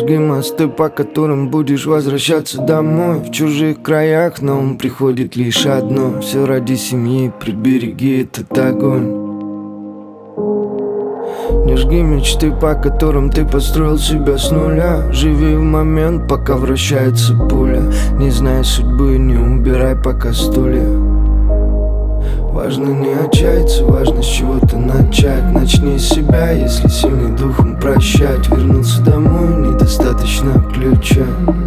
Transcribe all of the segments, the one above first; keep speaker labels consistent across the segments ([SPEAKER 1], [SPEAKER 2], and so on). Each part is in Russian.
[SPEAKER 1] жги мосты, по которым будешь возвращаться домой. В чужих краях на ум приходит лишь одно: все ради семьи, прибереги этот огонь. Не жги мечты, по которым ты построил себя с нуля. Живи в момент, пока вращается пуля. Не знай судьбы, не убирай пока стулья. Важно не отчаяться, важно с чего-то начать. Начни с себя, если сильный духом прощать. Вернуться домой недостаточно ключа.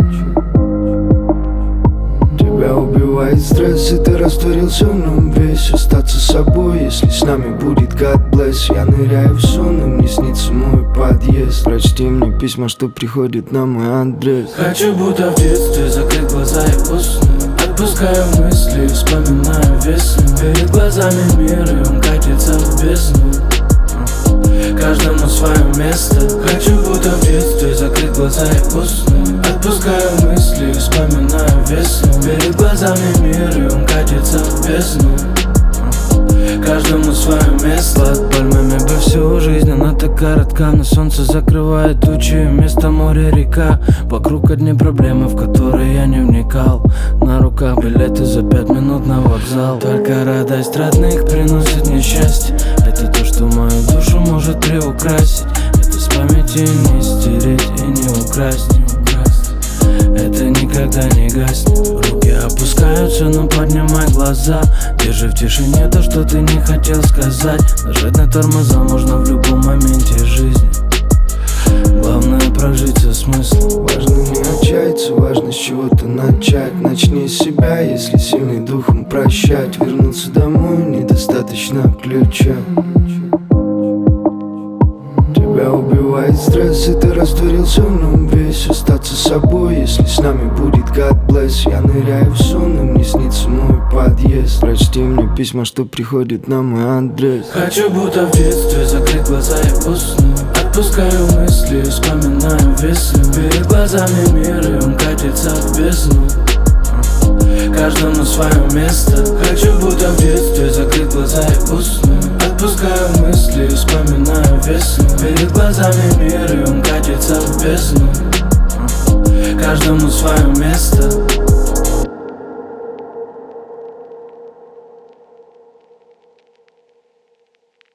[SPEAKER 1] Тебя убивает стресс, и ты растворился в нем весь. Остаться собой, если с нами будет God bless. Я ныряю в сон, и мне снится мой подъезд. Прочти мне письма, что приходят на мой адрес.
[SPEAKER 2] Хочу будто в детстве закрыть глаза и уснуть. Отпускаю мысли, вспоминаю весну. Перед глазами мир, и он катится в бездну. Каждому свое место. Хочу будто в детстве закрыть глаза и уснуть. Отпускаю мысли, вспоминаю весну. Перед глазами мир, и он катится в бездну. Каждому свое место. Под пальмами бы всю жизнь, она так коротка. На солнце закрывает тучи, вместо моря река. Вокруг одни проблемы, в которые я не вникал. На руках билеты за 5 минут на вокзал. Только радость родных приносит мне счастье. Это то, что мою душу может приукрасить. Это с памяти не стереть и не украсть. Это никогда не гаснет. Руки опускаются, но поднимай глаза. Держи в тишине то, что ты не хотел сказать. Нажать на тормоза можно в любом моменте жизни. Главное прожить со смыслом.
[SPEAKER 1] Важно не отчаяться, важно с чего-то начать. Начни с себя, если сильный духом прощать. Вернуться домой недостаточно ключа. Тебя убивает стресс, и ты растворился в нем весь. Остаться собой, если с нами будет God bless. Я ныряю в сон, и мне снится мой подъезд. Прочти мне письма, что приходят на мой адрес.
[SPEAKER 2] Хочу будто в детстве закрыть глаза и уснуть. Отпускаю мысли, вспоминаю весну. Перед глазами мир, и он катится в бездну. Каждому свое место. Хочу будто в детстве закрыть глаза и уснуть. Отпускаю мысли, вспоминаю весну. Перед глазами мир, и он катится в бездну. Каждому свое место.